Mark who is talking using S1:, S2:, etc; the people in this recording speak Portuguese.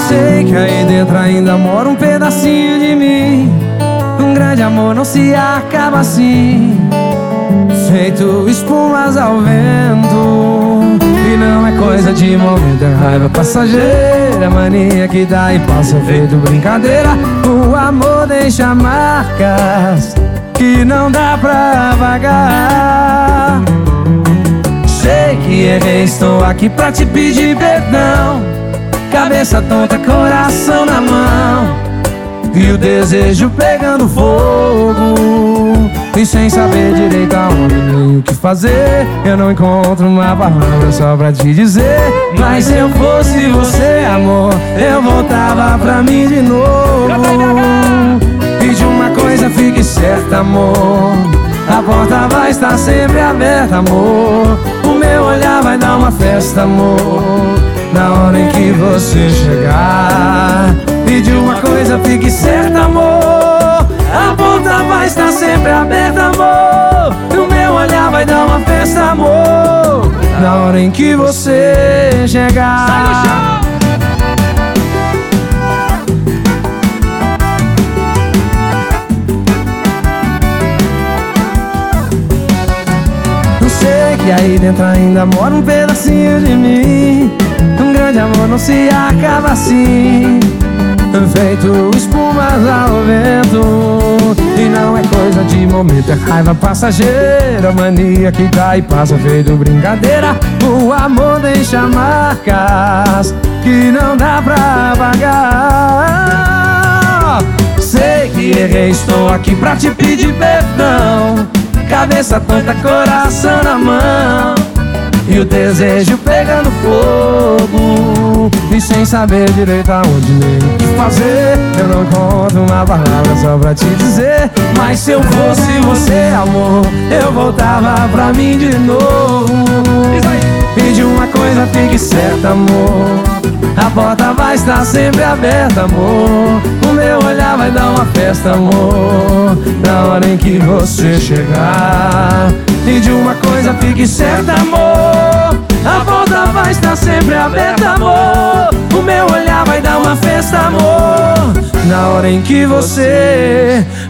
S1: Sei que aí dentro ainda mora um pedacinho de mim. Um grande amor não se acaba assim, feito espumas ao vento. E não é coisa de momento, é raiva passageira, mania que dá e passa feito brincadeira. O amor deixa marcas que não dá pra apagar. Sei que errei, estou aqui pra te pedir perdão. Cabeça tonta, coração na mão, e o desejo pegando fogo. E sem saber direito aonde nem o que fazer, eu não encontro uma palavra só pra te dizer. Mas se eu fosse você, amor, eu voltava pra mim de novo. E de uma coisa fique certa, amor, a porta vai estar sempre aberta, amor. O meu olhar vai dar uma festa, amor, na hora em que você chegar. E de uma coisa fique certa, amor, a porta vai estar sempre aberta, amor. E o meu olhar vai dar uma festa, amor, na hora em que você chegar.
S2: Sai do chão!
S1: Sei que aí dentro ainda mora um pedacinho de mim. Um grande amor não se acaba assim, feito espumas ao vento. E não é coisa de momento, é raiva passageira, mania que dá e passa feito brincadeira. O amor deixa marcas que não dá pra apagar. Sei que errei, estou aqui pra te pedir perdão. Cabeça tonta, coração na mão, e o desejo pegando fogo. E sem saber direito aonde nem o que fazer, eu não encontro uma palavra só pra te dizer. Mas se eu fosse você, amor, eu voltava pra mim de novo. E de uma coisa fique certa, amor, a porta vai estar sempre aberta, amor. O meu olhar vai dar uma festa, amor, na hora em que você chegar. E de uma coisa fique certa, amor, a porta vai estar sempre aberta, amor. O meu olhar vai dar uma festa, amor, na hora em que você